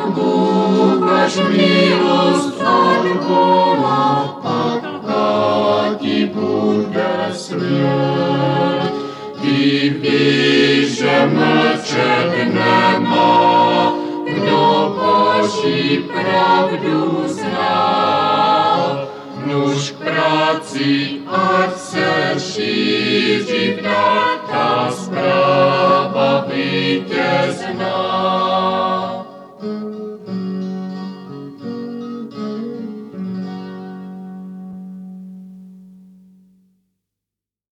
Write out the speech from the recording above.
Bůh až milost od Boha, pak ti bude svět. Ty víš, že mlčet nemá, kdo Boží pravdu zná. Nuž k práci, ať se